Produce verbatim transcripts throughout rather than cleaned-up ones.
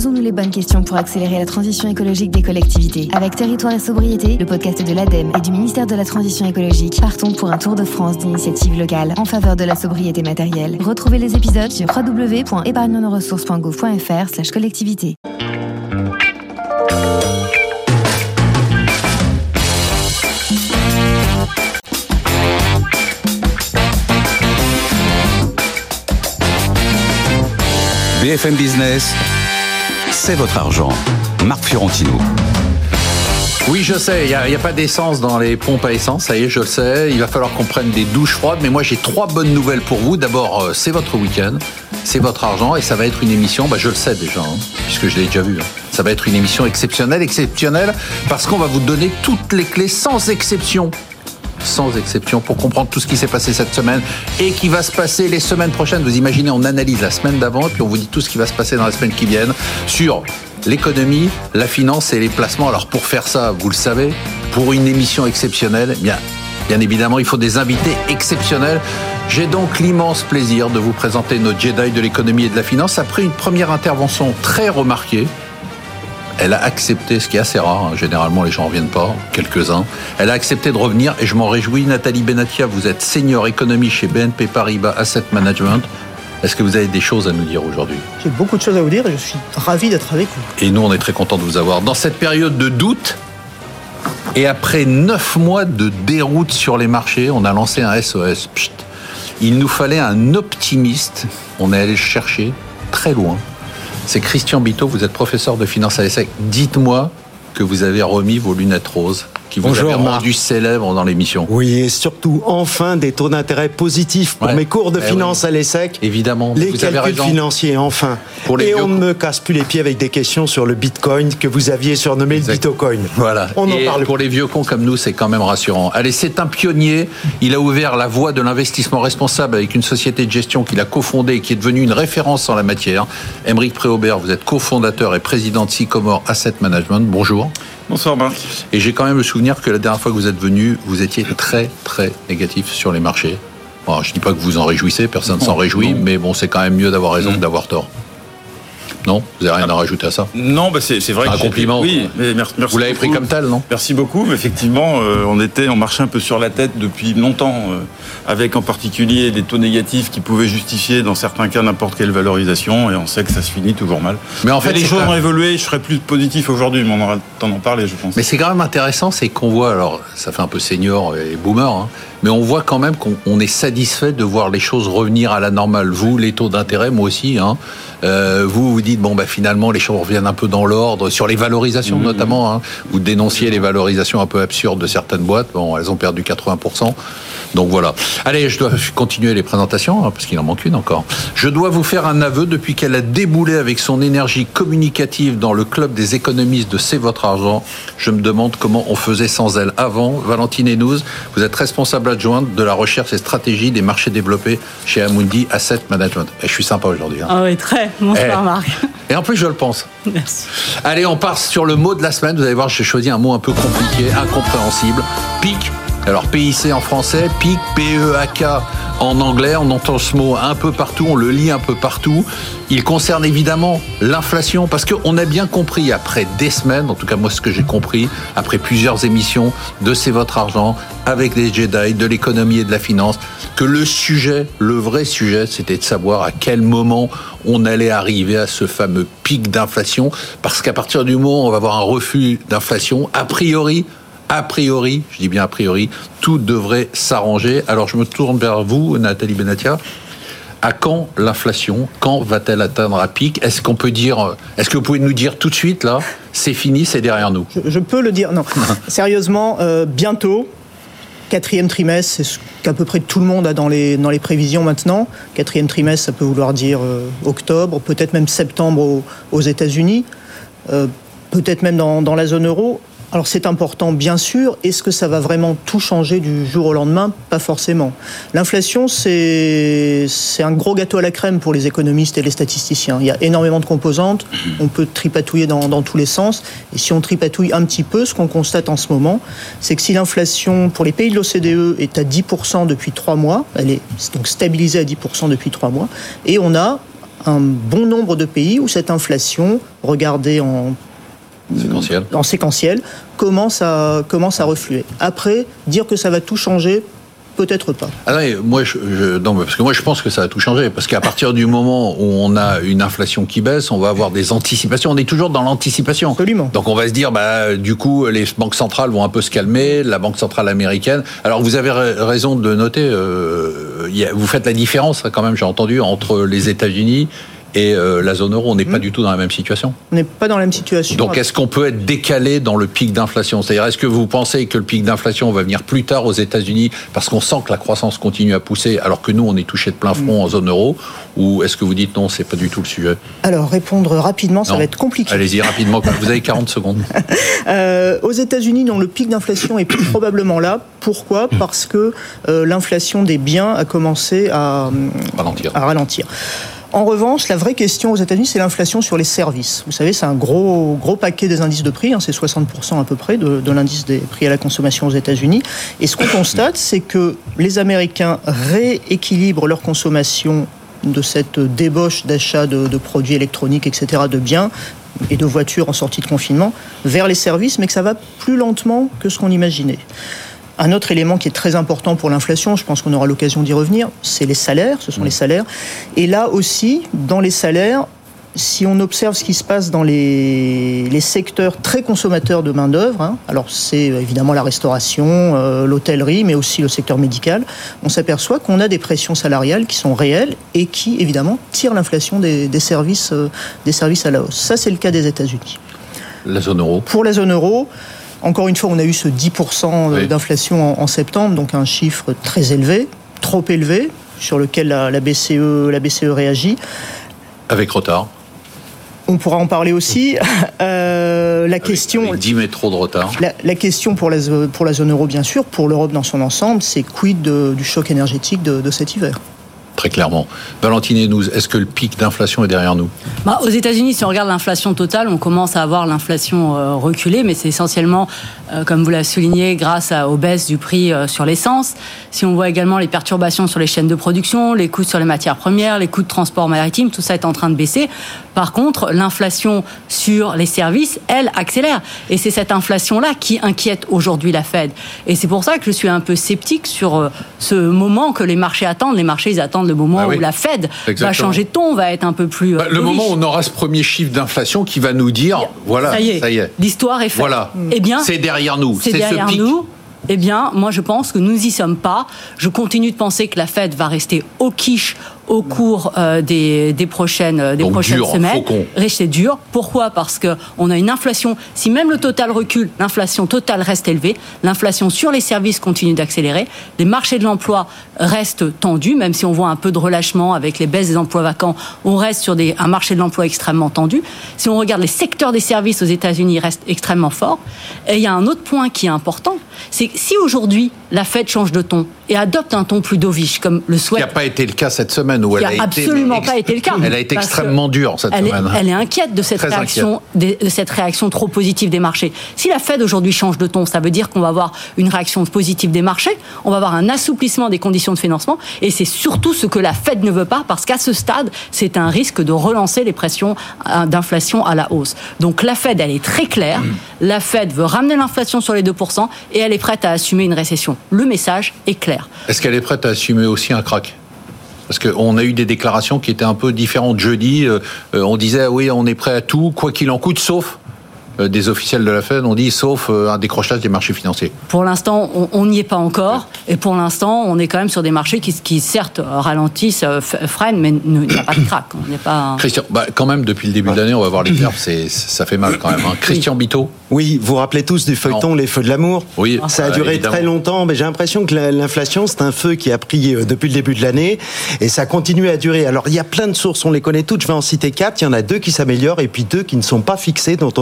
Posons-nous les bonnes questions pour accélérer la transition écologique des collectivités. Avec Territoire et Sobriété, le podcast de l'ADEME et du ministère de la Transition écologique, partons pour un tour de France d'initiatives locales en faveur de la sobriété matérielle. Retrouvez les épisodes sur w w w point épargne nos ressources point gouv point f r slash collectivité. B F M Business, c'est votre argent. Marc Fiorentino. Oui, je sais, il n'y a, a pas d'essence dans les pompes à essence, ça y est, je le sais. Il va falloir qu'on prenne des douches froides, mais moi j'ai trois bonnes nouvelles pour vous. D'abord, euh, c'est votre week-end, c'est votre argent, et ça va être une émission, bah, je le sais déjà, hein, puisque je l'ai déjà vu. Hein. Ça va être une émission exceptionnelle, exceptionnelle, parce qu'on va vous donner toutes les clés, sans exception. Sans exception, pour comprendre tout ce qui s'est passé cette semaine et qui va se passer les semaines prochaines. Vous imaginez, on analyse la semaine d'avant et puis on vous dit tout ce qui va se passer dans les semaines qui viennent sur l'économie, la finance et les placements. Alors pour faire ça, vous le savez, pour une émission exceptionnelle, bien, bien évidemment, il faut des invités exceptionnels. J'ai donc l'immense plaisir de vous présenter notre Jedi de l'économie et de la finance après une première intervention très remarquée. Elle a accepté, ce qui est assez rare, hein, généralement les gens ne reviennent pas, quelques-uns. Elle a accepté de revenir et je m'en réjouis. Nathalie Benatia, vous êtes senior économie chez B N P Paribas Asset Management. Est-ce que vous avez des choses à nous dire aujourd'hui ? J'ai beaucoup de choses à vous dire et je suis ravi d'être avec vous. Et nous, on est très contents de vous avoir. Dans cette période de doute, et après neuf mois de déroute sur les marchés, on a lancé un S O S. Psst. Il nous fallait un optimiste. On est allé le chercher très loin. C'est Christian Biteau, vous êtes professeur de finance à l'ESSEC. Dites-moi que vous avez remis vos lunettes roses, qui vous Bonjour, avez rendu Marc. célèbre dans l'émission. Oui, et surtout, enfin, des taux d'intérêt positifs pour Ouais. mes cours de Eh finance oui. à l'ESSEC. Évidemment, Les vous avez calculs raison. financiers, enfin. Pour les et vieux on ne coups. me casse plus les pieds avec des questions sur le Bitcoin que vous aviez surnommé Exact. le Bitocoin. Voilà. On en Et parle. pour les vieux cons comme nous, c'est quand même rassurant. Allez, c'est un pionnier. Il a ouvert la voie de l'investissement responsable avec une société de gestion qu'il a cofondée et qui est devenue une référence en la matière. Aymeric Préaubert, vous êtes cofondateur et président de Sycomore Asset Management. Bonjour. Bonsoir Marc. Et j'ai quand même le souvenir que la dernière fois que vous êtes venu, vous étiez très très négatif sur les marchés. Bon, je ne dis pas que vous en réjouissez, personne ne s'en réjouit, non. mais bon, c'est quand même mieux d'avoir raison Mmh. que d'avoir tort. Non ? Vous n'avez rien à rajouter à ça ? Non, bah c'est, c'est vrai Un que j'ai- compliment. Oui, mais merci, merci Vous l'avez pris beaucoup. comme tel, non ? Merci beaucoup, mais effectivement, euh, on était, on marchait un peu sur la tête depuis longtemps, euh, avec en particulier des taux négatifs qui pouvaient justifier, dans certains cas, n'importe quelle valorisation, et on sait que ça se finit toujours mal. Mais en fait, les c'est choses pas- ont évolué, je serais plus positif aujourd'hui, mais on aura le temps d'en parler, je pense. Mais c'est quand même intéressant, c'est qu'on voit, alors ça fait un peu senior et boomer, hein, mais on voit quand même qu'on on est satisfait de voir les choses revenir à la normale. Vous, les taux d'intérêt, moi aussi, hein, euh, vous vous dites, bon, bah, finalement, les choses reviennent un peu dans l'ordre, sur les valorisations Mmh. notamment. Hein, vous dénonciez les valorisations un peu absurdes de certaines boîtes, bon, elles ont perdu quatre-vingts pour cent. Donc voilà. Allez, je dois continuer les présentations, hein, parce qu'il en manque une encore. Je dois vous faire un aveu, depuis qu'elle a déboulé avec son énergie communicative dans le club des économistes de C'est votre argent, je me demande comment on faisait sans elle avant. Valentine Hénouz, vous êtes responsable adjointe de la recherche et stratégie des marchés développés chez Amundi Asset Management. Et je suis sympa aujourd'hui. Hein. Ah oui, très. Bonsoir Eh. Marc. Et en plus, je le pense. Merci. Allez, on part sur le mot de la semaine. Vous allez voir, j'ai choisi un mot un peu compliqué, incompréhensible. Pic. Alors, P I C en français, pic, P E A K en anglais. On entend ce mot un peu partout, on le lit un peu partout. Il concerne évidemment l'inflation, parce qu'on a bien compris, après des semaines, en tout cas moi ce que j'ai compris, après plusieurs émissions de C'est votre argent, avec les Jedi, de l'économie et de la finance, que le sujet, le vrai sujet, c'était de savoir à quel moment on allait arriver à ce fameux pic d'inflation, parce qu'à partir du moment où on va avoir un refus d'inflation, a priori, A priori, je dis bien a priori, tout devrait s'arranger. Alors je me tourne vers vous, Nathalie Benatia. À quand l'inflation ? Quand va-t-elle atteindre un pic ? Est-ce qu'on peut dire, est-ce que vous pouvez nous dire tout de suite là, c'est fini, c'est derrière nous ? Je, je peux le dire, non. Sérieusement, euh, bientôt, quatrième trimestre, c'est ce qu'à peu près tout le monde a dans les, dans les prévisions maintenant. Quatrième trimestre, ça peut vouloir dire euh, octobre, peut-être même septembre aux, aux États-Unis, euh, peut-être même dans, dans la zone euro. Alors c'est important, bien sûr. Est-ce que ça va vraiment tout changer du jour au lendemain ? Pas forcément. L'inflation, c'est, c'est un gros gâteau à la crème pour les économistes et les statisticiens. Il y a énormément de composantes, on peut tripatouiller dans, dans tous les sens. Et si on tripatouille un petit peu, ce qu'on constate en ce moment, c'est que si l'inflation pour les pays de l'O C D E est à dix pour cent depuis trois mois, elle est donc stabilisée à dix pour cent depuis trois mois, et on a un bon nombre de pays où cette inflation, regardée en séquentiel, en séquentiel commence à, commence à refluer. Après, dire que ça va tout changer, peut-être pas. Ah non, moi, je, je, non, parce que moi, je pense que ça va tout changer. Parce qu'à partir du moment où on a une inflation qui baisse, on va avoir des anticipations. On est toujours dans l'anticipation. Absolument. Donc, on va se dire, bah, du coup, les banques centrales vont un peu se calmer, la banque centrale américaine. Alors, vous avez raison de noter, euh, y a, vous faites la différence, quand même, j'ai entendu, entre les États-Unis et euh, la zone euro. On n'est mmh. pas du tout dans la même situation. On n'est pas dans la même situation. Donc, est-ce qu'on peut être décalé dans le pic d'inflation ? C'est-à-dire, est-ce que vous pensez que le pic d'inflation va venir plus tard aux États-Unis parce qu'on sent que la croissance continue à pousser, alors que nous, on est touché de plein front mmh. en zone euro ? Ou est-ce que vous dites non, c'est pas du tout le sujet ? Alors, répondre rapidement, ça non. va être compliqué. Allez-y, rapidement, vous avez quarante secondes. euh, aux États-Unis, non, le pic d'inflation est probablement là. Pourquoi ? mmh. Parce que euh, l'inflation des biens a commencé à ralentir. À ralentir. En revanche, la vraie question aux États-Unis, c'est l'inflation sur les services. Vous savez, c'est un gros, gros paquet des indices de prix, hein, c'est soixante pour cent à peu près de, de l'indice des prix à la consommation aux États-Unis. Et ce qu'on constate, c'est que les Américains rééquilibrent leur consommation de cette débauche d'achat de, de produits électroniques, et cetera, de biens et de voitures en sortie de confinement, vers les services, mais que ça va plus lentement que ce qu'on imaginait. Un autre élément qui est très important pour l'inflation, je pense qu'on aura l'occasion d'y revenir, c'est les salaires, ce sont les salaires. Et là aussi, dans les salaires, si on observe ce qui se passe dans les, les secteurs très consommateurs de main-d'œuvre, hein, alors c'est évidemment la restauration, euh, l'hôtellerie, mais aussi le secteur médical, on s'aperçoit qu'on a des pressions salariales qui sont réelles et qui, évidemment, tirent l'inflation des, des, services, euh, des services à la hausse. Ça, c'est le cas des États-Unis. La zone euro. Pour la zone euro, encore une fois, on a eu ce dix pour cent oui. d'inflation en, en septembre, donc un chiffre très élevé, trop élevé, sur lequel la, la, B C E, la B C E réagit. Avec retard. On pourra en parler aussi. Euh, la avec, question, avec dix métros de retard. La, la question pour la, pour la zone euro, bien sûr, pour l'Europe dans son ensemble, c'est quid de, du choc énergétique de, de cet hiver ? Très clairement. Valentine Hénouz, est-ce que le pic d'inflation est derrière nous ? bah, Aux États-Unis, si on regarde l'inflation totale, on commence à avoir l'inflation euh, reculée, mais c'est essentiellement, euh, comme vous l'avez souligné, grâce à, aux baisses du prix euh, sur l'essence. Si on voit également les perturbations sur les chaînes de production, les coûts sur les matières premières, les coûts de transport maritime, tout ça est en train de baisser. Par contre, l'inflation sur les services, elle, accélère. Et c'est cette inflation-là qui inquiète aujourd'hui la Fed. Et c'est pour ça que je suis un peu sceptique sur euh, ce moment que les marchés attendent. Les marchés, ils attendent le moment ah oui, où la Fed exactement. va changer de ton, va être un peu plus... Bah, le moment où on aura ce premier chiffre d'inflation qui va nous dire, voilà, ça y est, ça y est. l'histoire est faite. Voilà. Eh bien, c'est derrière nous. C'est, c'est derrière ce pic. nous. Eh bien, moi, je pense que nous n'y sommes pas. Je continue de penser que la Fed va rester au quiche au cours euh, des, des prochaines, des Donc prochaines dur, semaines. faucon. Rester dur. Pourquoi ? Parce qu'on a une inflation, si même le total recule, l'inflation totale reste élevée, l'inflation sur les services continue d'accélérer, les marchés de l'emploi restent tendus, même si on voit un peu de relâchement avec les baisses des emplois vacants, on reste sur des, un marché de l'emploi extrêmement tendu. Si on regarde les secteurs des services aux États-Unis, ils restent extrêmement forts. Et il y a un autre point qui est important, c'est que si aujourd'hui la Fed change de ton et adopte un ton plus dovish, comme le souhaite... Ce qui n'a pas été le cas cette semaine. Où elle a, a absolument été, pas été le cas. Elle a été extrêmement dure cette elle semaine. Est, elle est inquiète de cette réaction, de, de cette réaction trop positive des marchés. Si la Fed aujourd'hui change de ton, ça veut dire qu'on va avoir une réaction positive des marchés, on va avoir un assouplissement des conditions de financement, et c'est surtout ce que la Fed ne veut pas, parce qu'à ce stade, c'est un risque de relancer les pressions d'inflation à la hausse. Donc la Fed, elle est très claire. Mmh. La Fed veut ramener l'inflation sur les deux pour cent et elle est prête à assumer une récession. Le message est clair. Est-ce qu'elle est prête à assumer aussi un crack ? Parce qu'on a eu des déclarations qui étaient un peu différentes jeudi. Euh, on disait, oui, on est prêt à tout, quoi qu'il en coûte, sauf... Euh, des officiels de la Fed ont dit, sauf euh, un décrochage des marchés financiers. Pour l'instant, on n'y est pas encore. Et pour l'instant, on est quand même sur des marchés qui, qui certes, ralentissent, euh, freinent, mais il n'y a pas de crack. On n'est pas... Christian, bah, quand même, depuis le début de l'année, on va voir les perfs, c'est, ça fait mal quand même. Hein. Christian oui. Bito. Oui, vous vous rappelez tous du feuilleton non. Les Feux de l'amour. Oui, ça a duré euh, évidemment. très longtemps, mais j'ai l'impression que l'inflation, c'est un feu qui a pris depuis le début de l'année, et ça continue à durer. Alors, il y a plein de sources, on les connaît toutes, je vais en citer quatre. Il y en a deux qui s'améliorent, et puis deux qui ne sont pas fixées, dont on n'a pas encore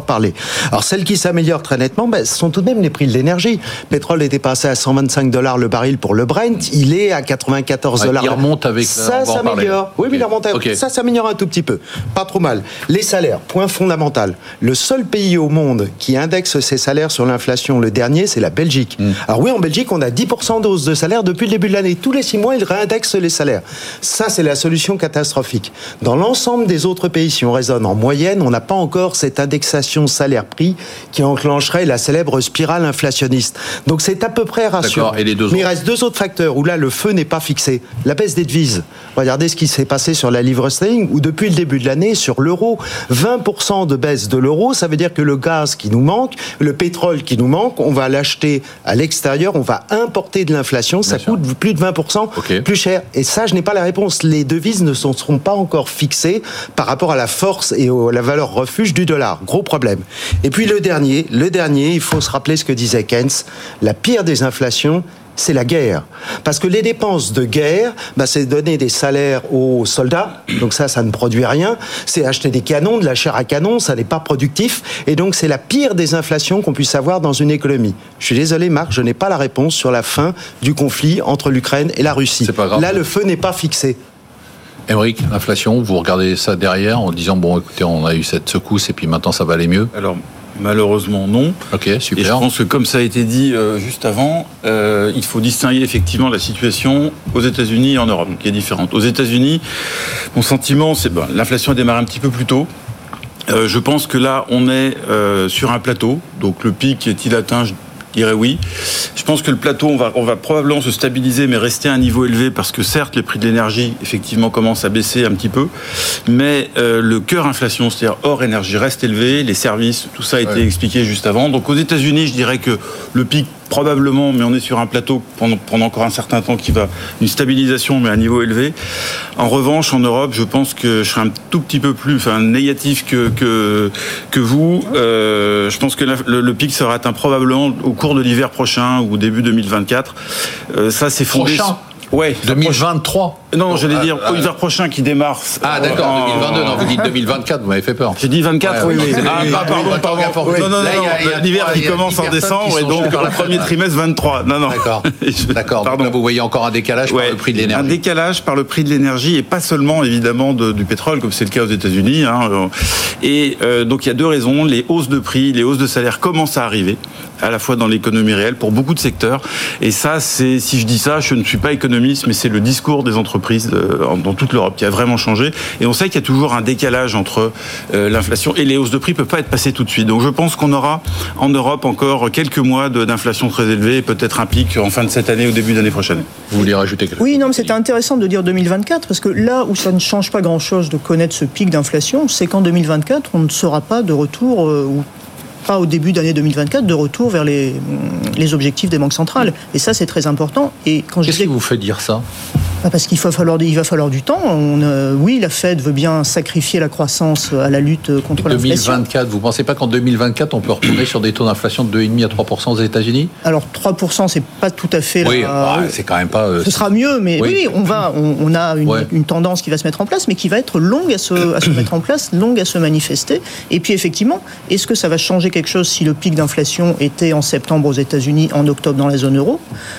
encore parler. Alors celles qui s'améliorent très nettement, ben, ce sont tout de même les prix de l'énergie. Le pétrole était passé à cent vingt-cinq dollars le baril pour le Brent, il est à quatre-vingt-quatorze dollars. Ouais, il remonte avec... Ça s'améliore. Oui, mais il remonte. Okay. Ça s'améliore un tout petit peu. Pas trop mal. Les salaires, point fondamental. Le seul pays au monde qui indexe ses salaires sur l'inflation, le dernier, c'est la Belgique. Mm. Alors oui, en Belgique, on a dix pour cent de hausse de salaire depuis le début de l'année. Tous les six mois, ils réindexent les salaires. Ça, c'est la solution catastrophique. Dans l'ensemble des autres pays, si on raisonne en moyenne, on n'a pas encore cette indexation salaire-prix qui enclencherait la célèbre spirale inflationniste. Donc c'est à peu près rassurant. Et les deux Mais il reste deux autres facteurs où là, le feu n'est pas fixé. La baisse des devises. Regardez ce qui s'est passé sur la livre sterling, où depuis le début de l'année, sur l'euro, vingt pour cent de baisse de l'euro, ça veut dire que le gaz qui nous manque, le pétrole qui nous manque, on va l'acheter à l'extérieur, on va importer de l'inflation, ça coûte plus de vingt pour cent okay. plus cher. Et ça, je n'ai pas la réponse. Les devises ne seront pas encore fixées par rapport à la force et à la valeur refuge du dollar. Gros problème. Et puis le dernier, le dernier, il faut se rappeler ce que disait Keynes, la pire des inflations, c'est la guerre. Parce que les dépenses de guerre, bah, c'est donner des salaires aux soldats, donc ça, ça ne produit rien. C'est acheter des canons, de la chair à canon, ça n'est pas productif. Et donc, c'est la pire des inflations qu'on puisse avoir dans une économie. Je suis désolé, Marc, je n'ai pas la réponse sur la fin du conflit entre l'Ukraine et la Russie. C'est pas grave. Là, le feu n'est pas fixé. Émeric, l'inflation, vous regardez ça derrière en disant, bon, écoutez, on a eu cette secousse et puis maintenant, ça va aller mieux. Alors, malheureusement, non. Ok, super. Et je pense que, comme ça a été dit euh, juste avant, euh, il faut distinguer effectivement la situation aux États-Unis et en Europe, qui est différente. Aux États-Unis, mon sentiment, c'est bon, l'inflation a démarré un petit peu plus tôt. Euh, je pense que là, on est euh, sur un plateau. Donc, le pic est-il atteint ? Je dirais oui. Je pense que le plateau, on va, on va probablement se stabiliser, mais rester à un niveau élevé, parce que certes, les prix de l'énergie, effectivement, commencent à baisser un petit peu, mais euh, le cœur inflation, c'est-à-dire hors énergie, reste élevé, les services, tout ça a été ouais. expliqué juste avant. Donc aux États-Unis, je dirais que le pic, probablement, mais on est sur un plateau pendant, pendant encore un certain temps qui va, une stabilisation, mais à un niveau élevé. En revanche, en Europe, je pense que je serai un tout petit peu plus, enfin, négatif que, que, que vous. Euh, je pense que la, le, le pic sera atteint probablement au cours de l'hiver prochain ou début deux mille vingt-quatre. Euh, ça, c'est fondé. Prochain. Ouais. deux mille vingt-trois. Non, j'allais dire euh, l'hiver prochain qui démarre. Ah d'accord, en... deux mille vingt-deux. Non, vous dites deux mille vingt-quatre. Vous m'avez fait peur. J'ai dit vingt-quatre. Ouais, oui, oui. Ah, ah pardon, pardon. pardon. Non, non, non. L'hiver qui commence en décembre et donc le premier trimestre vingt-trois. Non, non. D'accord. D'accord. Pardon. Donc là, vous voyez encore un décalage ouais, par le prix de l'énergie. Un décalage par le prix de l'énergie et pas seulement évidemment de, du pétrole comme c'est le cas aux États-Unis. Hein. Et euh, donc il y a deux raisons. Les hausses de prix, les hausses de salaire commencent à arriver, à la fois dans l'économie réelle pour beaucoup de secteurs. Et ça, c'est, si je dis ça, je ne suis pas économiste, mais c'est le discours des entreprises dans toute l'Europe qui a vraiment changé. Et on sait qu'il y a toujours un décalage entre euh, l'inflation et les hausses de prix ne peuvent pas être passées tout de suite. Donc je pense qu'on aura en Europe encore quelques mois de, d'inflation très élevée et peut-être un pic en fin de cette année ou début d'année prochaine. Vous voulez rajouter quelque chose ? Oui, non, mais c'était intéressant de dire deux mille vingt-quatre parce que là où ça ne change pas grand-chose de connaître ce pic d'inflation, c'est qu'en deux mille vingt-quatre, on ne sera pas de retour euh, ou pas au début d'année deux mille vingt-quatre, de retour vers les, les objectifs des banques centrales. Et ça, c'est très important. Et quand Qu'est-ce je disais... qui vous fait dire ça ? Parce qu'il va falloir, il va falloir du temps. On, euh, oui, la Fed veut bien sacrifier la croissance à la lutte contre l'inflation. deux mille vingt-quatre, vous ne pensez pas qu'en deux mille vingt-quatre, on peut retourner sur des taux d'inflation de deux virgule cinq à trois pour cent aux États-Unis ? Alors trois pour cent, c'est pas tout à fait. Oui, la... bah, c'est quand même pas. Euh, Ce sera mieux, mais oui, oui on va, on, on a une, ouais. une tendance qui va se mettre en place, mais qui va être longue à se, à se mettre en place, longue à se manifester. Et puis effectivement, est-ce que ça va changer quelque chose si le pic d'inflation était en septembre aux États-Unis, en octobre dans la zone euro ?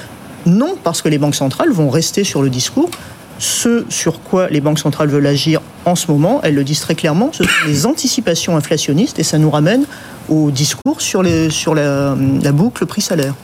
Non, parce que les banques centrales vont rester sur le discours. Ce sur quoi les banques centrales veulent agir en ce moment, elles le disent très clairement, ce sont les anticipations inflationnistes et ça nous ramène au discours sur, les, sur la, la boucle prix-salaire.